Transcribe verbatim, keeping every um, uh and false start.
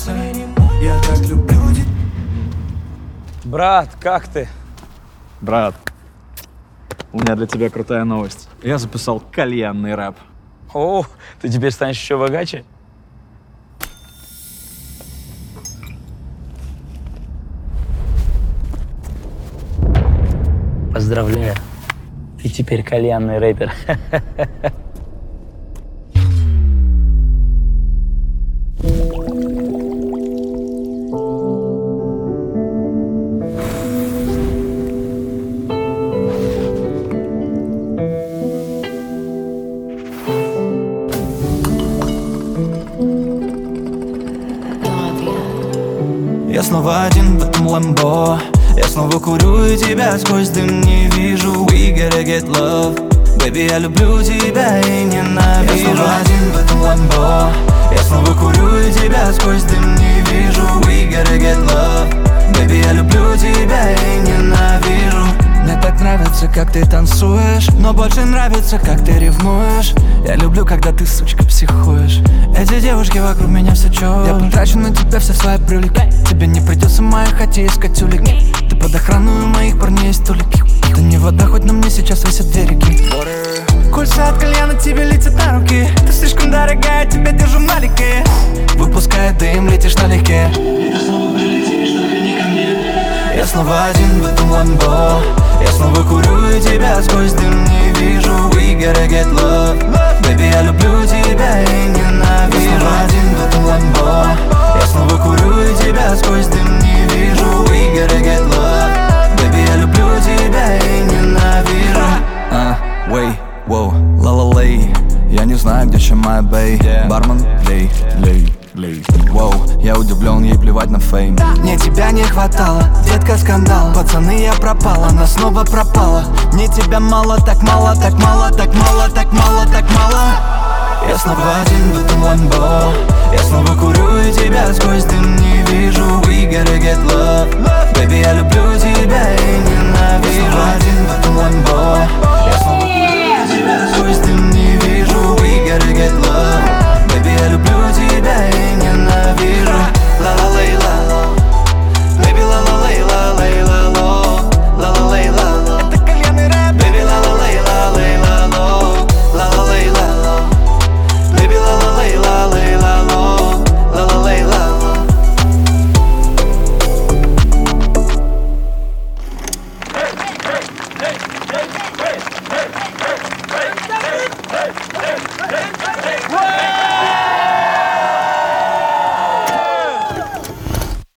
нравится. Я так люблю тебя. Брат, как ты? Брат, у меня для тебя крутая новость. Я записал кальянный рэп. О, ты теперь станешь еще богаче? Поздравляю, ты теперь кальянный рэпер. Я снова один в этом ламбо. Я снова курю и тебя сквозь дым не вижу. We gotta get love. Baby, я люблю тебя и ненавижу. Я снова один в этом ламбо. Я снова курю и тебя сквозь дым не вижу. We gotta get love. Baby, я люблю тебя и ненавижу. Мне так нравится, как ты танцуешь, но больше нравится, как ты ревнуешь. Я люблю, когда ты, сучка, психуешь. Эти девушки вокруг меня все чё. Я потрачу на тебя все свои брюлики. Тебе не придется в моей хате искать улики. Ты под охраной у моих парней есть столики. Это не вода, хоть на мне сейчас висят две реки. Кольца от кальяна тебе летят на руки. Ты слишком дорогая, тебя держу в налике. Выпуская дым, летишь налегке. И ты снова прилетишь, только не ко мне. Я снова один в этом ламбо. Я снова курю и тебя сквозь дым не вижу. We gotta get love. Baby, я люблю тебя и ненавижу. Я снова один в этом ламбо. Я снова курю и тебя сквозь дым не вижу. We gotta get love. Baby, я люблю тебя и ненавижу. А, wait, wow, ла-ла-лей. Я не знаю, где чем моя бэй. Бармен, лей, лей, лей. Воу, я удивлен, ей плевать на фейм. Мне тебя не хватало, детка, скандал. Пацаны, я пропала, она снова пропала. Мне тебя мало, так мало, так мало, так мало, так мало, так мало. Я снова один в этом ламбо. Я снова курю и тебя сквозь дым не вижу. We gotta get love. Baby, я люблю тебя